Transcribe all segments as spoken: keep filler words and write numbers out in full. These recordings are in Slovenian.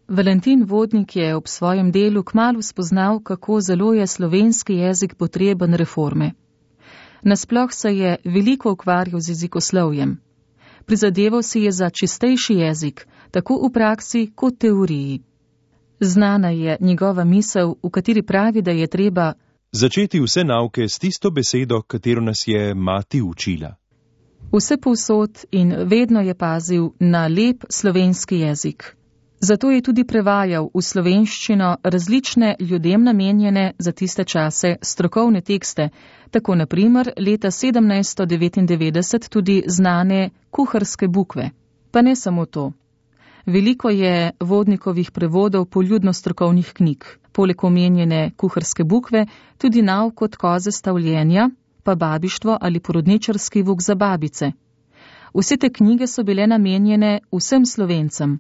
Valentin Vodnik je ob svojem delu kmalu spoznal, kako zelo je slovenski jezik potreben reforme. Nasploh se je veliko ukvarjal z jezikoslovjem. Prizadeval si je za čistejši jezik, tako v praksi kot teoriji. Znana je njegova misel, v kateri pravi, da je treba začeti vse nauke s tisto besedo, katero nas je mati učila. Vse povsod in vedno je pazil na lep slovenski jezik. Zato je tudi prevajal v slovenščino različne ljudem namenjene za tiste čase strokovne tekste, tako na primer leta sedemnajststo devetindevetdeset tudi znane kuharske bukve. Pa ne samo to. Veliko je Vodnikovih prevodov poljudno strokovnih knjig, poleg omenjene kuharske bukve, tudi nauk od koze stavljenja, pa babištvo ali porodničarski vuk za babice. Vse te knjige so bile namenjene vsem Slovencem.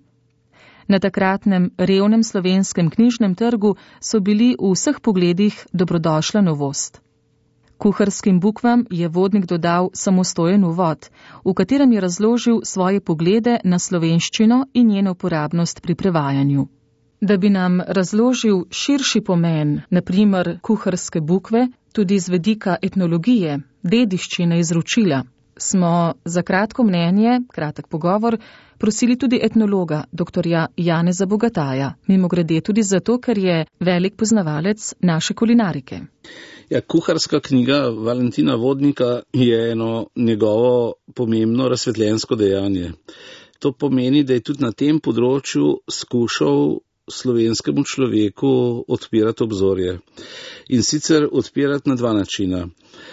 Na takratnem revnem slovenskem knjižnem trgu so bili v vseh pogledih dobrodošla novost. Kuharskim bukvam je Vodnik dodal samostojen uvod, v katerem je razložil svoje poglede na slovenščino in njeno uporabnost pri prevajanju. Da bi nam razložil širši pomen, na primer kuharske bukve, tudi z vedika etnologije, dediščine izročila, smo za kratko mnenje, kratek pogovor, prosili tudi etnologa, doktorja Janeza Bogataja, mimogrede tudi zato, ker je velik poznavalec naše kulinarike. Ja, kuharska knjiga Valentina Vodnika je eno njegovo pomembno razsvetljensko dejanje. To pomeni, da je tudi na tem področju skušal slovenskemu človeku odpirati obzorje. In sicer odpirati na dva načina.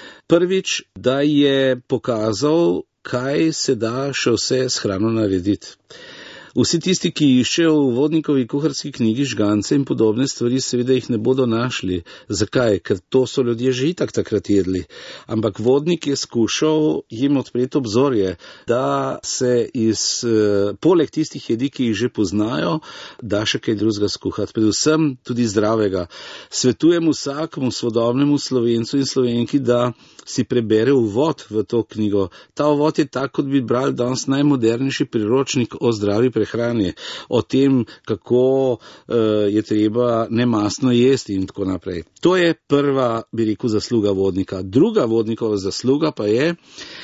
Prvič, da je pokazal, kaj se da še vse s hrano narediti. Vsi tisti, ki iščejo v Vodnikovi kuharski knjigi žgance in podobne stvari, seveda jih ne bodo našli. Zakaj? Ker to so ljudje že itak takrat jedli. Ampak Vodnik je skušal jim odpreti obzorje, da se iz, eh, poleg tistih jedi, ki jih že poznajo, da še kaj drugega skuhati. Predvsem tudi zdravega. Svetujem vsakemu sodobnemu Slovencu in Slovenki, da si prebere uvod v to knjigo. Ta uvod je tak, kot bi brali danes najmodernejši priročnik o zdravi prehrani, o tem, kako uh, je treba nemastno jesti in tako naprej. To je prva, bi rekel, zasluga Vodnika. Druga Vodnikova zasluga pa je,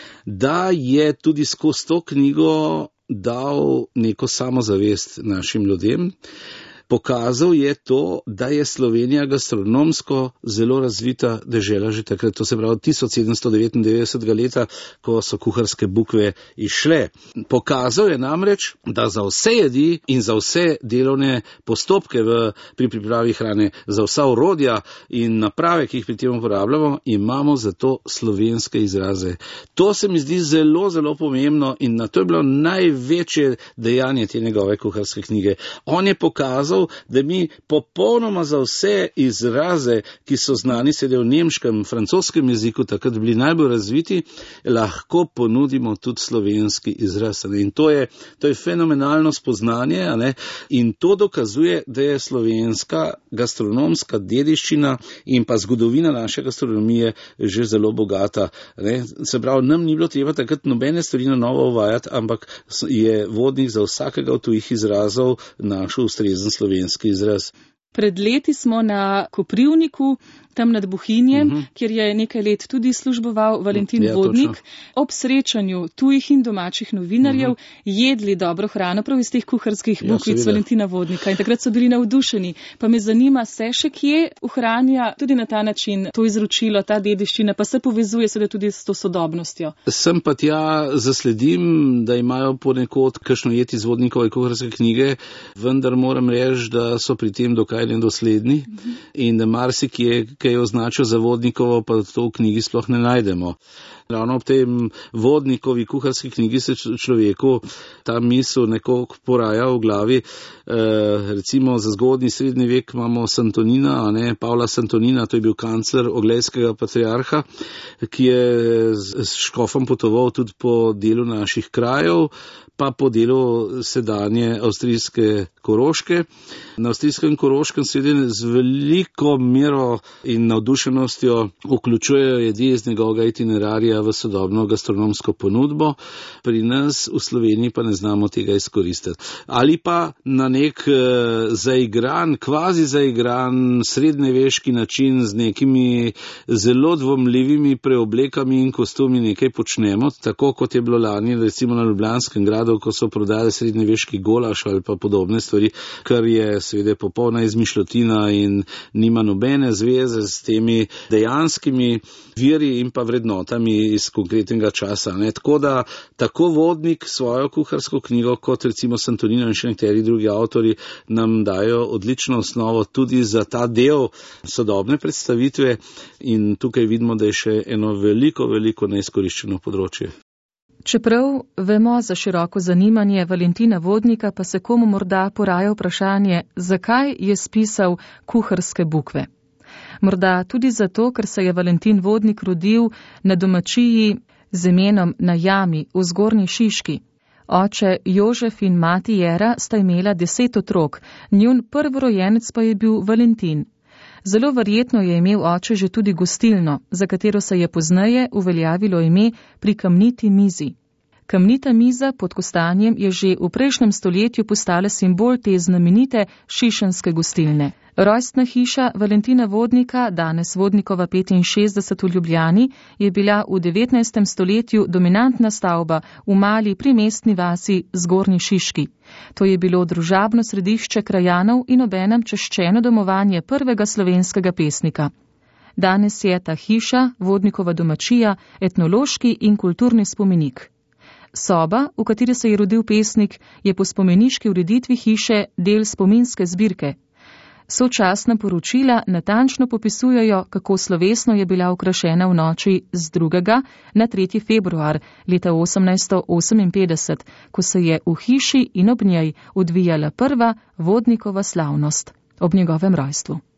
da je tudi skozi to knjigo dal neko samozavest našim ljudem. Pokazal je to, da je Slovenija gastronomsko zelo razvita dežela že takrat, to se pravi tisoč sedemsto devetindevetdesetega leta, ko so kuharske bukve izšle. Pokazal je namreč, da za vse jedi in za vse delovne postopke v, pri pripravi hrane, za vsa orodja in naprave, ki jih pri tem uporabljamo, imamo za to slovenske izraze. To se mi zdi zelo, zelo pomembno in na to je bilo največje dejanje te njegove kuharske knjige. On je pokazal, da mi popolnoma za vse izraze, ki so znani sedaj v nemškem, francoskem jeziku, takrat bili najbolj razviti, lahko ponudimo tudi slovenski izraz. In to je, to je fenomenalno spoznanje, a ne? In to dokazuje, da je slovenska gastronomska dediščina in pa zgodovina naše gastronomije že zelo bogata. Ne? Se pravi, nam ni bilo treba takrat nobene stvari na novo uvajati, ampak je Vodnik za vsakega od tujih izrazov našel ustrezen slovenski izraz. Pred leti smo na Koprivniku, tam nad Bohinjem, uh-huh. kjer je nekaj let tudi služboval Valentin ja, Vodnik, točno. Ob srečanju tujih in domačih novinarjev uh-huh. jedli dobro hrano prav iz teh kuharskih ja, bukvic Valentina Vodnika in takrat so bili navdušeni. Pa me zanima, se še kje ohranja tudi na ta način to izročilo, ta dediščina, pa se povezuje seveda tudi s to sodobnostjo. Sem pa tja zasledim, da imajo ponekod kakšno jed iz Vodnikove kuharske knjige, vendar moram reči, da so pri tem dokaj nedosledni uh-huh. in da marsikje, ki je označil za Vodnikovo, pa to v knjigi sploh ne najdemo. Ravno ob tem Vodnikovi kuharski knjigi se človeku ta misel nekoliko poraja v glavi. E, recimo za zgodnji srednji vek imamo Santonina, a ne, Pavla Santonina, to je bil kancler oglejskega patriarha, ki je s škofom potoval tudi po delu naših krajev, pa po delu sedanje avstrijske Koroške. Na avstrijskem Koroškem Hrvaškem seveda z veliko mero in navdušenostjo vključujejo jedi iz njegovega itinerarija v sodobno gastronomsko ponudbo, pri nas v Sloveniji pa ne znamo tega izkoristiti. Ali pa na nek zaigran, kvazi zaigran srednjeveški način z nekimi zelo dvomljivimi preoblekami in kostumi nekaj počnemo, tako kot je bilo lani recimo na Ljubljanskem gradu, ko so prodali srednjeveški golaš ali pa podobne stvari, kar je seveda popolna izmišljotina in nima nobene zveze s temi dejanskimi viri in pa vrednotami iz konkretnega časa. Ne. Tako da tako Vodnik svojo kuharsko knjigo, kot recimo Santonino in še nekateri drugi avtori nam dajo odlično osnovo tudi za ta del sodobne predstavitve in tukaj vidimo, da je še eno veliko, veliko neizkoriščeno področje. Čeprav vemo za široko zanimanje Valentina Vodnika, pa se komu morda poraja vprašanje, zakaj je spisal kuharske bukve. Morda tudi zato, ker se je Valentin Vodnik rodil na domačiji z imenom na Jami v Zgornji Šiški. Oče Jožef in mati Jera sta imela deset otrok, njun prvorojenec pa je bil Valentin. Zelo verjetno je imel oče že tudi gostilno, za katero se je pozneje uveljavilo ime pri Kamniti mizi. Kamnita miza pod Kostanjem je že v prejšnjem stoletju postala simbol te znamenite šišenske gostilne. Rojstna hiša Valentina Vodnika, danes Vodnikova petinšestdeset v Ljubljani, je bila v devetnajstem stoletju dominantna stavba v mali primestni vasi Zgornji Šiški. To je bilo družabno središče krajanov in obenem čaščeno domovanje prvega slovenskega pesnika. Danes je ta hiša, Vodnikova domačija, etnološki in kulturni spomenik. Soba, v kateri se je rodil pesnik, je po spomeniški ureditvi hiše del spominske zbirke. Sočasna poročila natančno popisujejo, kako slovesno je bila okrašena v noči z drugega na tretji februar leta osemnajststo oseminpetdeset, ko se je v hiši in ob njej odvijala prva Vodnikova slavnost ob njegovem rojstvu.